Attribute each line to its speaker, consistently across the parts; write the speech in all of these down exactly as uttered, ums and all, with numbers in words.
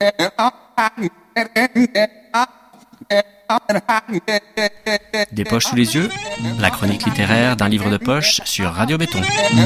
Speaker 1: Des poches sous les yeux, la chronique littéraire d'un livre de poche sur Radio Béton.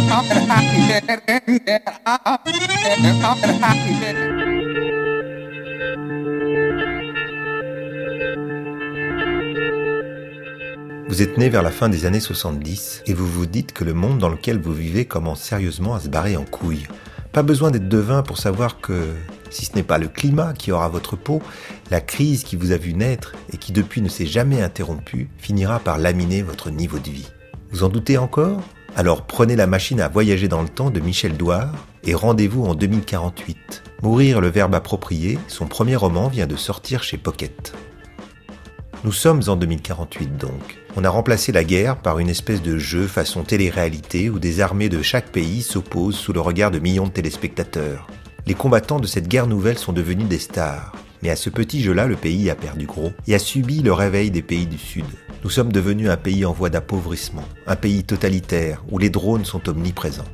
Speaker 2: Vous êtes né vers la fin des années soixante-dix et vous vous dites que le monde dans lequel vous vivez commence sérieusement à se barrer en couille. Pas besoin d'être devin pour savoir que, si ce n'est pas le climat qui aura votre peau, la crise qui vous a vu naître et qui depuis ne s'est jamais interrompue finira par laminer votre niveau de vie. Vous en doutez encore ? Alors prenez la machine à voyager dans le temps de Michel Douard et rendez-vous en deux mille quarante-huit. Mourir, le verbe approprié, son premier roman vient de sortir chez Pocket. Nous sommes en deux mille quarante-huit donc. On a remplacé la guerre par une espèce de jeu façon télé-réalité où des armées de chaque pays s'opposent sous le regard de millions de téléspectateurs. Les combattants de cette guerre nouvelle sont devenus des stars. Mais à ce petit jeu-là, le pays a perdu gros et a subi le réveil des pays du Sud. Nous sommes devenus un pays en voie d'appauvrissement, un pays totalitaire où les drones sont omniprésents.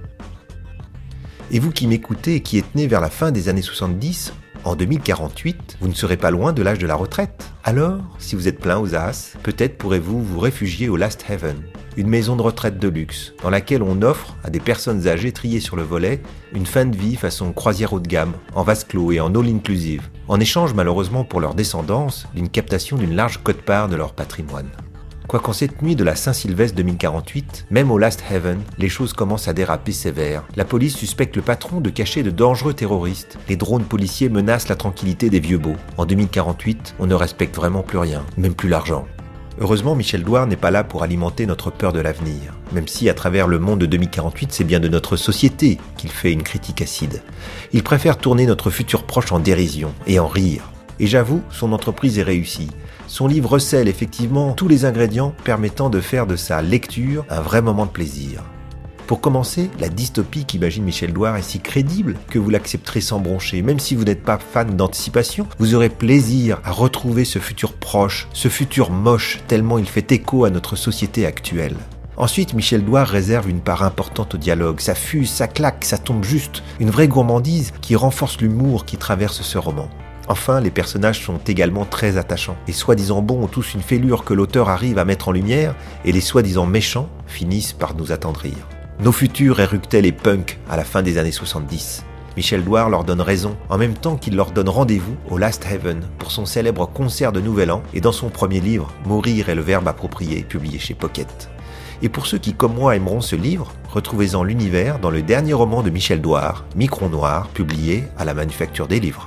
Speaker 2: Et vous qui m'écoutez et qui êtes né vers la fin des années soixante-dix, en deux mille quarante-huit, vous ne serez pas loin de l'âge de la retraite. Alors, si vous êtes plein aux as, peut-être pourrez-vous vous réfugier au Last Haven, une maison de retraite de luxe, dans laquelle on offre à des personnes âgées triées sur le volet une fin de vie façon croisière haut de gamme, en vase clos et en all-inclusive, en échange malheureusement pour leur descendance d'une captation d'une large quote-part de leur patrimoine. Quoiqu'en cette nuit de la Saint-Sylvestre deux mille quarante-huit, même au Last Haven, les choses commencent à déraper sévère. La police suspecte le patron de cacher de dangereux terroristes. Les drones policiers menacent la tranquillité des vieux beaux. En deux mille quarante-huit, on ne respecte vraiment plus rien, même plus l'argent. Heureusement, Michel Douard n'est pas là pour alimenter notre peur de l'avenir. Même si, à travers le monde de deux mille quarante-huit, c'est bien de notre société qu'il fait une critique acide. Il préfère tourner notre futur proche en dérision et en rire. Et j'avoue, son entreprise est réussie. Son livre recèle effectivement tous les ingrédients permettant de faire de sa lecture un vrai moment de plaisir. Pour commencer, la dystopie qu'imagine Michel Douard est si crédible que vous l'accepterez sans broncher. Même si vous n'êtes pas fan d'anticipation, vous aurez plaisir à retrouver ce futur proche, ce futur moche, tellement il fait écho à notre société actuelle. Ensuite, Michel Douard réserve une part importante au dialogue. Ça fuse, ça claque, ça tombe juste. Une vraie gourmandise qui renforce l'humour qui traverse ce roman. Enfin, les personnages sont également très attachants. Les soi-disant bons ont tous une fêlure que l'auteur arrive à mettre en lumière et les soi-disant méchants finissent par nous attendrir. Nos futurs éructaient les punks à la fin des années soixante-dix. Michel Douard leur donne raison, en même temps qu'il leur donne rendez-vous au Last Haven pour son célèbre concert de Nouvel An et dans son premier livre, Mourir est le verbe approprié, publié chez Pocket. Et pour ceux qui, comme moi, aimeront ce livre, retrouvez-en l'univers dans le dernier roman de Michel Douard, Micron Noir, publié à la Manufacture des Livres.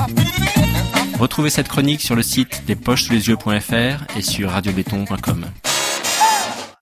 Speaker 1: Retrouvez cette chronique sur le site des poches sous les yeux point f r et sur radio béton point com.